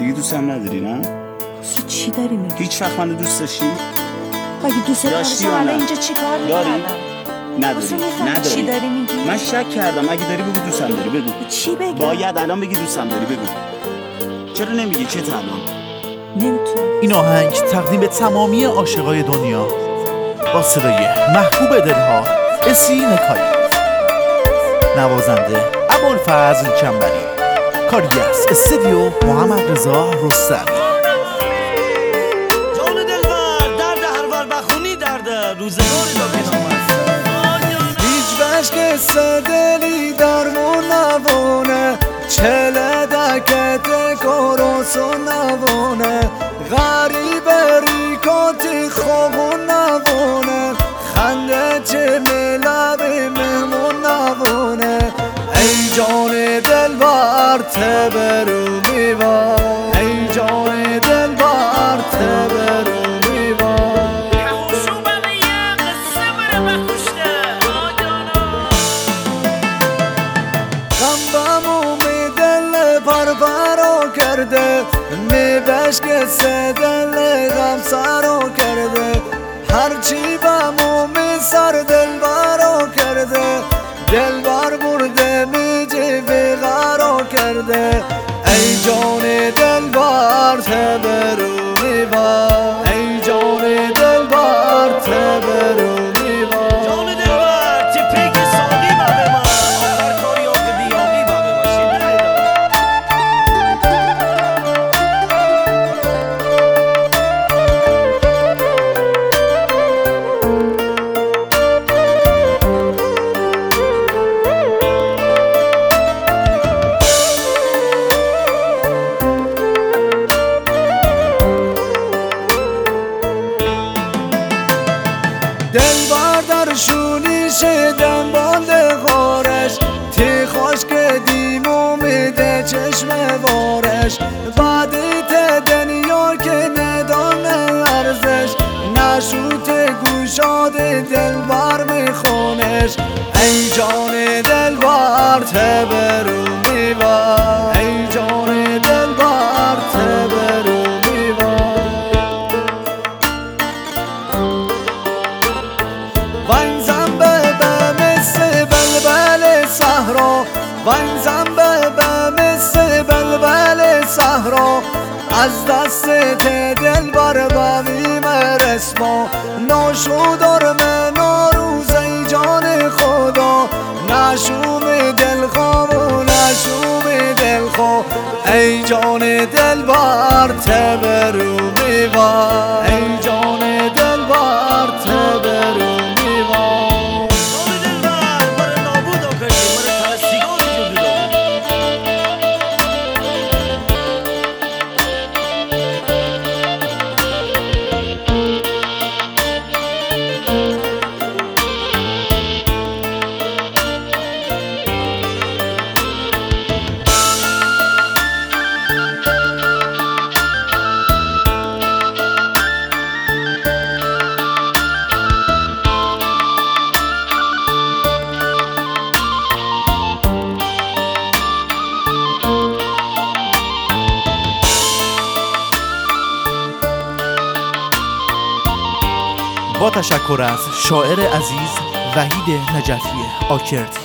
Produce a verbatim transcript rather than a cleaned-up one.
دیگه دوستم نداری نه؟ چی داری میگی؟ هیچ وقت منو دوست داشتی؟ مگه دوست داشتی حالا اینجا چی کار می‌کردم؟ نداری نداری چی داری میگی؟ من شک کردم. اگه داری بگو دوستم داری بگو. چی بگم؟ باید الان بگی دوستم داری بگو. چرا نمیگی چه الان؟ نمیتونم. این آهنگ تقدیم به تمامی عاشقای دنیا با صدای محبوب دلها اسی نکایی، نوازنده ابوالفضل چنبری، کاری از استودیو محمد رضا رستمی. جان دلبر درد هر ور بخونی درد روزگاری دا بینامد هیچ بشک سدلی درمون نبونه چله دکت کروسو نبونه غریب ریکاتی خوابون نبونه خنده چه ملبی مهمون نبونه ای جان دلبر تبرو میوا ای جان دلبر تبرو میوا غمبمو می دل پرپرو کرده می بشک سه دل غم سرو کرده هرچی بمو می سر دل برو کرده دل بر برده می جیبی غرو کرده ای جان دل بر تبرو میوا ای جان دل بر تبرو میوا جان دلبر چه پیک ساقی با به من آخر کاری آقا بیاقی با به من شنیده دلبر در شونیش دنبال غارش تی خوش که دیمو میده چشم وارش بعدی ته دنیا که ندانه ارزش نشوت گوشاد دلبر میخونش ای جان دلبر تبرو میوا ای جان دلبر تبرو میوا وین زنبه به مثل بلبل صحرا وین زنبه به مثل بلبل صحرا از دست دل بر بمیم رسما ناشودار من ناروز ای جان خدا نشوم دلخواه و نشوم دلخواه ای جان دل بر تبرو میوا ای جان دل بر تبرو میوا جان دلبر مرا نابود آکردی مرا تا سیگاری جو بیداری با تشکر از شاعر عزیز وحید نجفی آکردی.